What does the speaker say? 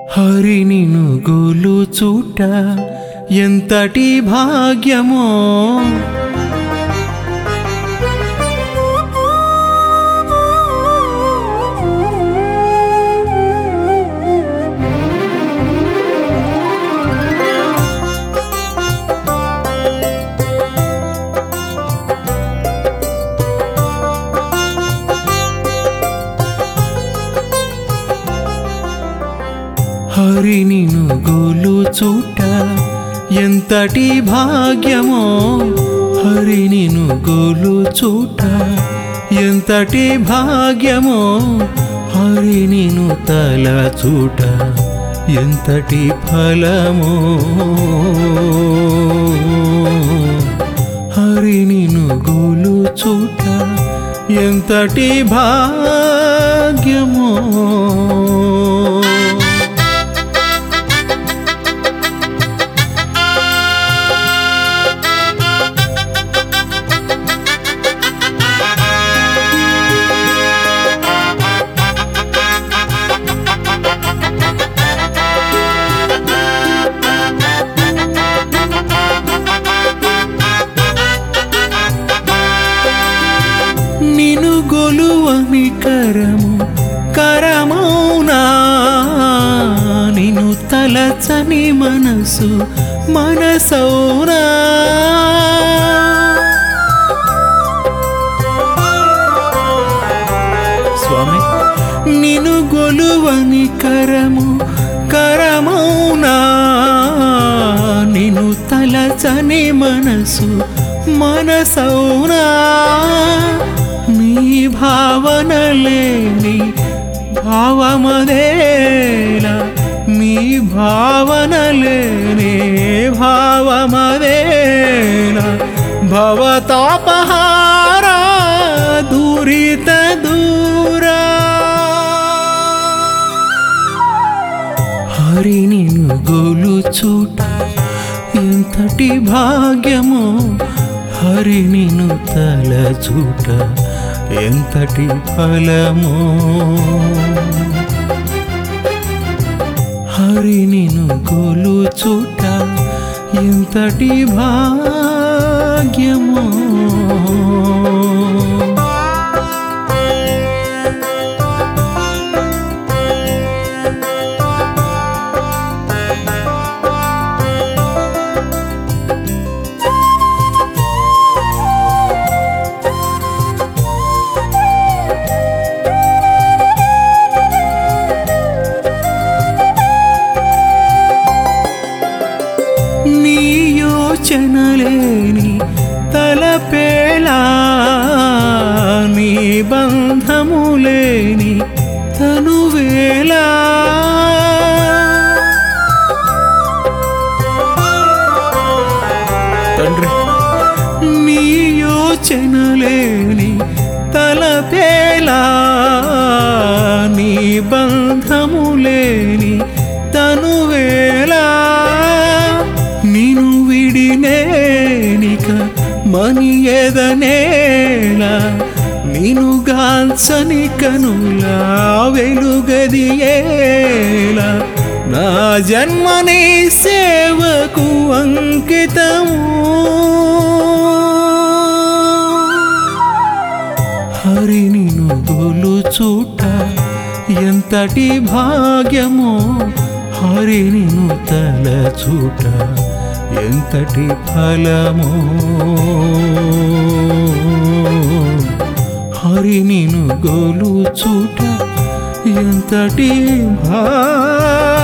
హరి నిను గోలుచూట ఎంతటి భాగ్యమో హరి నిను గోలుచూట ఎంతటి భాగ్యమో హరి నిను గోలుచూట ఎంతటి భాగ్యమో హరి నిను తలచూట ఎంతటి ఫలమో హరి నిను గోలుచూట ఎంతటి భాగ్యమో నిను గొలువని కరము కరమౌనా నిను తలచని మనసు మనసౌనా స్వామి నిను గొలువని కరము కరమౌనా నిను తలచని మనసు మనసౌనా నీ భావన లేని భావమదేలా నీ భావన లేని భావమదేలా భవతాపహారా దూరిత దూరా హరి నిను గోలుచూట ఎంతటి భాగ్యమో హరి నిను తలచూట ఎంతటి ఫలమో హరి నిను గోలుచూట ఎంతటి భాగ్యమో యోచనలేని తలపేలా నీ బంధములేని తనువేలా తండ్రి నీ యోచనలేని తలపేలా నీ బంధములేని తనువేలా నిను విడినేనిక మని ఎదనేలా నిను గాల్చని కనులా వెలుగదియేలా నా జన్మని సేవకు అంకితము హరి నిను గోలుచూట ఎంతటి భాగ్యమో హరి నిను తలచూట ఎంతటి ఫలమో హరి నిను గోలుచూట ఎంతటి భాగ్యమో